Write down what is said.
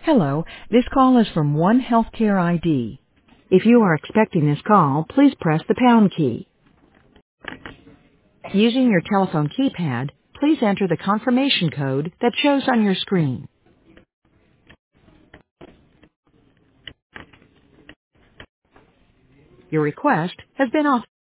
Hello, this call is from One Healthcare ID. If you are expecting this call, please press the pound key. Using your telephone keypad, please enter the confirmation code that shows on your screen. Your request has been authorized.